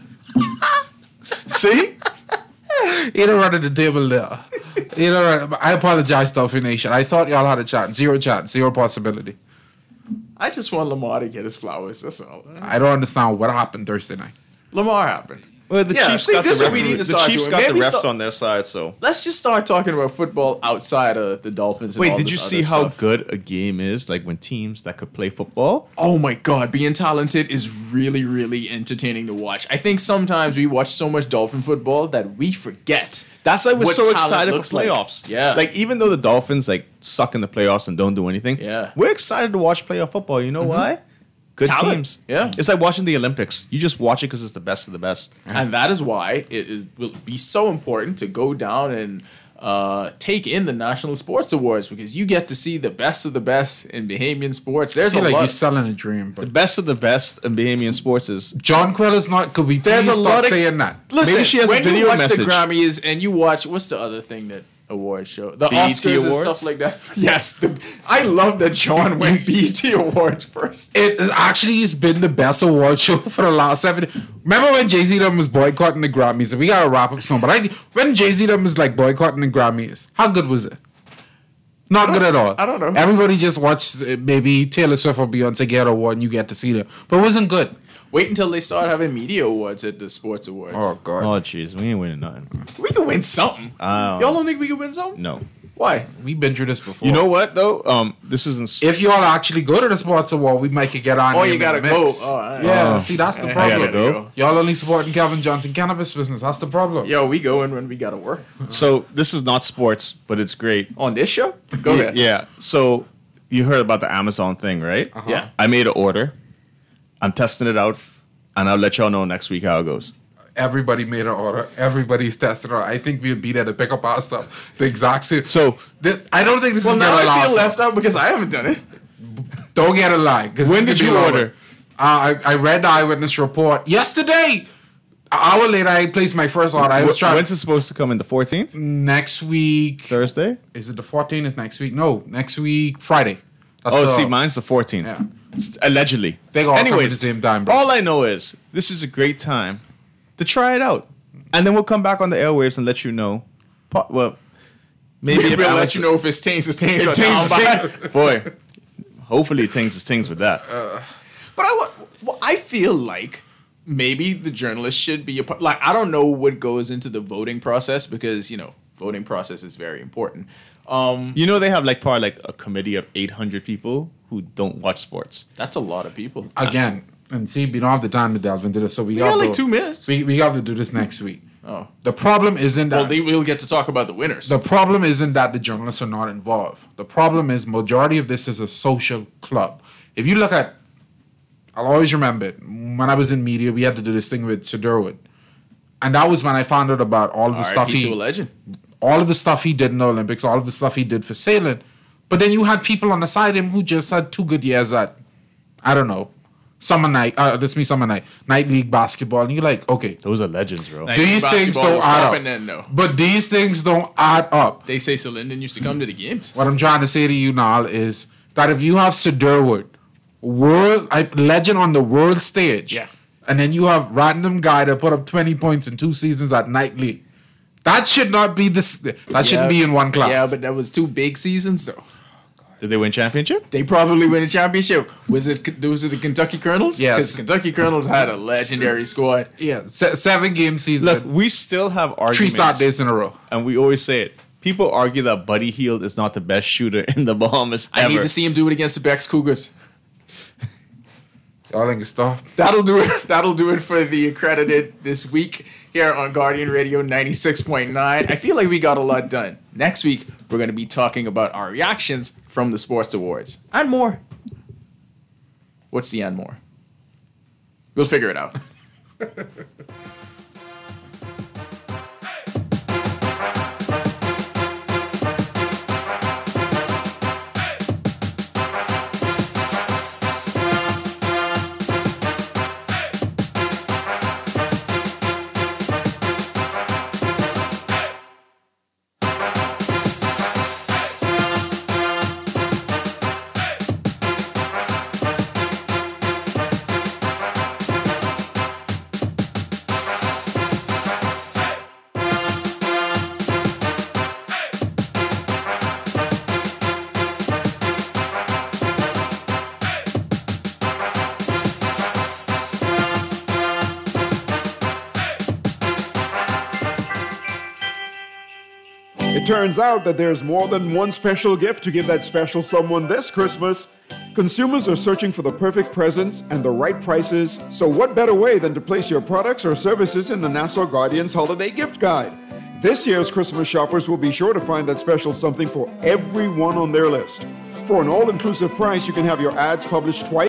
See? You don't run at the table there. I apologize, Dolphin Nation. I thought y'all had a chance. Zero possibility. I just want Lamar to get his flowers. That's all. I don't understand what happened Thursday night. Lamar happened. Well, the Chiefs got the refs on their side, so let's just start talking about football outside of the Dolphins. And wait, did you see how good a game is? Like when teams that could play football. Oh my God, being talented is really, really entertaining to watch. I think sometimes we watch so much Dolphin football that we forget. That's why we're so excited for playoffs. Like. Yeah, like even though the Dolphins like suck in the playoffs and don't do anything, we're excited to watch playoff football. You know why? Good talent. Teams. Yeah. It's like watching the Olympics. You just watch it because it's the best of the best. And that is why will be so important to go down and take in the National Sports Awards because you get to see the best of the best in Bahamian sports. There's I feel a like lot. you're selling a dream, The but best of the best in Bahamian sports is John Queller's not. Could we There's please a stop lot of- saying that? Listen, Maybe she has a when you video watch message. the Grammys and you watch what's the other thing that award show, the BET Oscars and Awards? stuff like that. Yes, I love that John went BET Awards first. It actually has been the best award show for the last 7. Remember when Jay-Z them was boycotting the Grammys? And we gotta wrap up soon. But when Jay-Z them was like boycotting the Grammys, how good was it? Not good at all. I don't know. Everybody just watched maybe Taylor Swift or Beyonce get an award and you get to see them. But it wasn't good. Wait until they start having media awards at the sports awards. Oh, God. oh jeez, we ain't winning nothing. We could win something. Y'all don't think we could win something? No. Why? We've been through this before. You know what though? This isn't. If y'all actually go to the sports award, we might could get on. Oh, here you in the gotta mix. go. Oh, all right. Yeah, see, that's the I problem. gotta go. Y'all only supporting Calvin Johnson cannabis business. That's the problem. Yo, we going when we gotta work. So this is not sports, but it's great. On this show? Go ahead. Yeah. So you heard about the Amazon thing, right? Yeah. I made an order. I'm testing it out, and I'll let y'all know next week how it goes. Everybody made an order. Everybody's tested it. I think we'll be there to pick up our stuff. The exact same. So I don't think this Well, is now gonna I last. feel left out because I haven't done it. Don't get a lie. When did you order? I read the eyewitness report yesterday. An hour later, I placed my first order. I was trying. When's it supposed to come in? The 14th? Next week. Thursday? Is it the 14th? Is next week? No, next week Friday. That's Oh, the- see, mine's the 14th. Yeah. Allegedly. They all come Anyways, at the same time, bro. all I know is this is a great time to try it out. And then we'll come back on the airwaves and let you know. Well, maybe if We'll let Alex- you know if it's Tings or Tings or It tings down is by. tings. Boy, hopefully it tings is tings with that. But I feel like maybe the journalists should be a part. Like, I don't know what goes into the voting process because, voting process is very important. You know they have probably a committee of 800 people who don't watch sports. That's a lot of people. Again, and see, we don't have the time to delve into this, so we got got like 2 minutes. We have to do this next week. Oh. The problem isn't that. Well, we'll get to talk about the winners. The problem isn't that the journalists are not involved. The problem is majority of this is a social club. If you look at, I'll always remember it. When I was in media, we had to do this thing with Sir Durwood. And that was when I found out about all of the stuff R.I.P. to a legend. all of the stuff he did in the Olympics, all of the stuff he did for sailing. But then you had people on the side of him who just had 2 good years at, I don't know, summer night, night league basketball. And you're like, okay. Those are legends, bro. These things don't add up. No. But these things don't add up. They say Sir Lyndon used to come to the games. What I'm trying to say to you now is that if you have Sir Durwood, legend on the world stage, Yeah. and then you have random guy that put up 20 points in 2 seasons at night league, that should not be this. That shouldn't be in one class. Yeah, but that was 2 big seasons, though. Did they win championship? They probably win a championship. Was it the Kentucky Colonels? Yes. Because Kentucky Colonels had a legendary squad. Yeah, 7-game season. Look, we still have arguments. 3 Saturdays in a row. And we always say it. People argue that Buddy Hield is not the best shooter in the Bahamas ever. I need to see him do it against the Bex Cougars. Y'all think it's tough. That'll do it. That'll do it for the accredited this week here on Guardian Radio 96.9. I feel like we got a lot done. Next week, we're going to be talking about our reactions from the sports awards and more. What's the and more? We'll figure it out. It turns out that there's more than one special gift to give that special someone this Christmas. Consumers are searching for the perfect presents and the right prices, so what better way than to place your products or services in the Nassau Guardian's Holiday Gift Guide? This year's Christmas shoppers will be sure to find that special something for everyone on their list. For an all-inclusive price, you can have your ads published twice